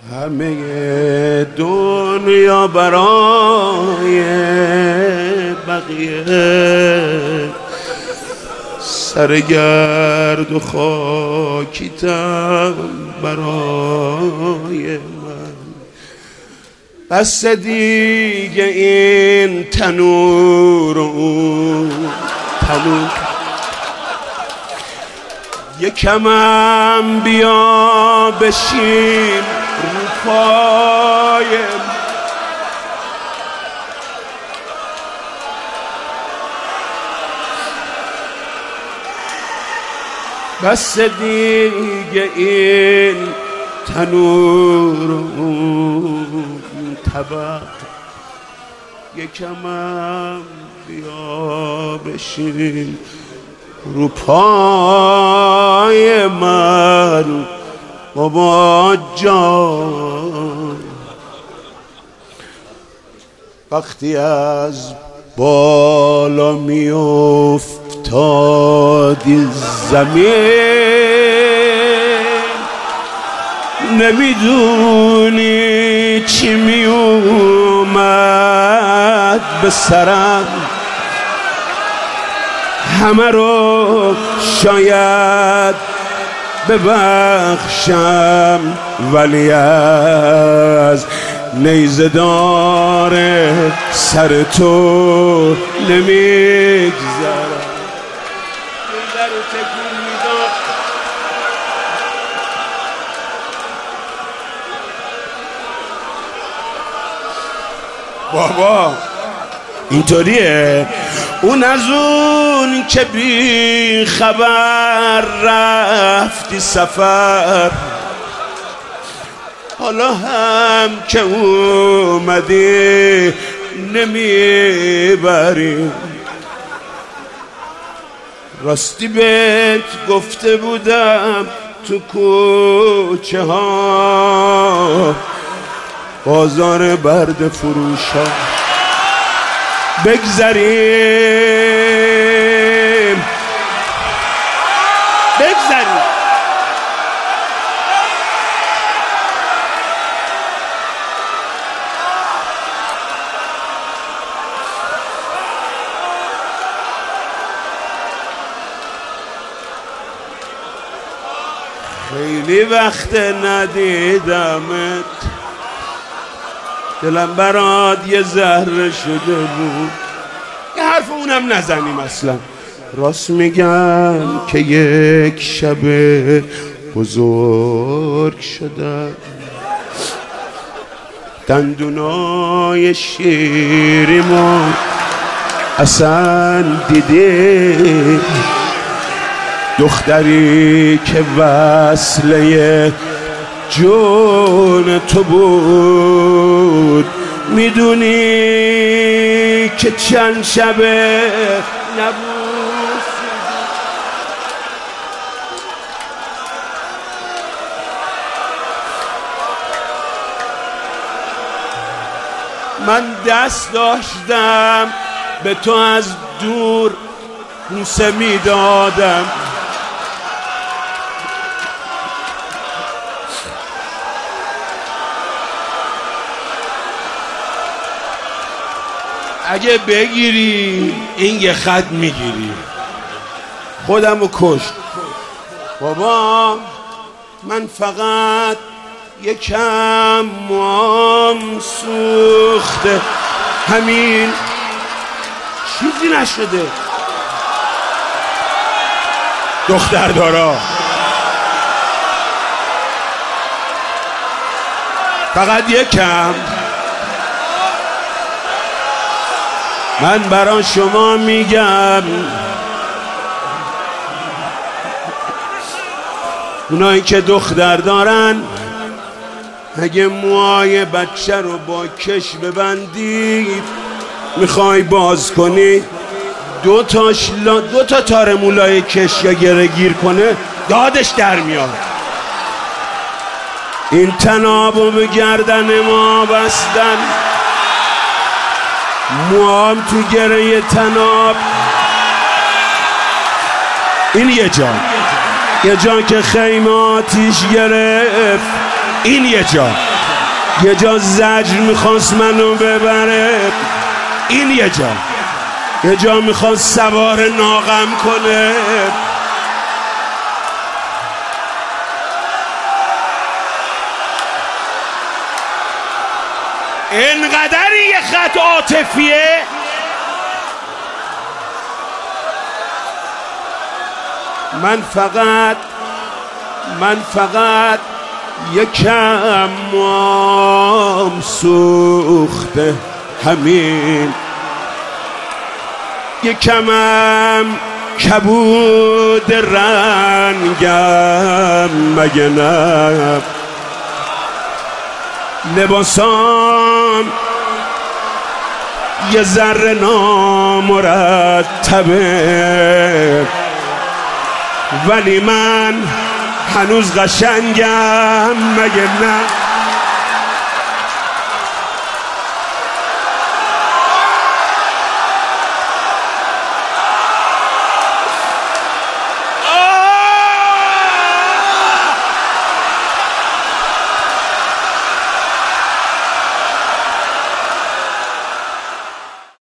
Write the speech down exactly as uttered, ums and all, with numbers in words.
همه دنیا برای بقیه، سرگرد و خاکیتم برای من. بس دیگه این تنور و اون تنور، یکمم بیا بشین رو پای من. بس دیگه این تنور و اون طبق، یکمم بیا بشین رو پای من بابا جان. وقتی از بالا می افتادی زمین، نمیدونی چی می اومد به سرم، همه رو شاید ببخشم ولی از نیزه دار سر تو نمیگذرم. نیزه رو تکون میدم، بابا اینطوریه. اون از اون که بی خبر رفتی سفر، حالا هم که اومدی نمیبری. راستی بهت گفته بودم تو کوچه ها، بازار برد فروش ها بگذریم بگذریم. خیلی وقت ندیدمت، دلم برات یه ذره شده بود. یه حرف اونم نزنیم اصلا. راست میگم که یک شب بزرگ شدم، دندونای شیریمو اصلا دیدی، دختری که وصله جون تو بود. میدونی که چند شبه نبود، من دست داشتم به تو از دور بوسه میدادم، اگه بگیری این یه خط میگیری. خودمو کشت بابا. من فقط یکم موام سوخته، همین، چیزی نشده. دختر دارا فقط یکم. من برای شما میگم، اونایی که دختر دارن، اگه موهای بچه رو با کش ببندید میخوای باز کنی، دو تاش دو تا تار مولای کش یا گره گیر کنه دادش در میاد. این تنابو به گردن ما بستن، موام تو گره تناب. این یه جا، یه جا که خیمه آتیش گرفت. این یه جا یه جا زجر میخواست منو ببره، این یه جا یه جا میخواست سوار ناغم کنه. انقدر یه خط عاطفیه من فقط من فقط یکم موام سوخته، همین یکمم کبود رنگم، مگه نه لباسام یه ذره نامرتبه، ولی من هنوز قشنگم، مگه نه؟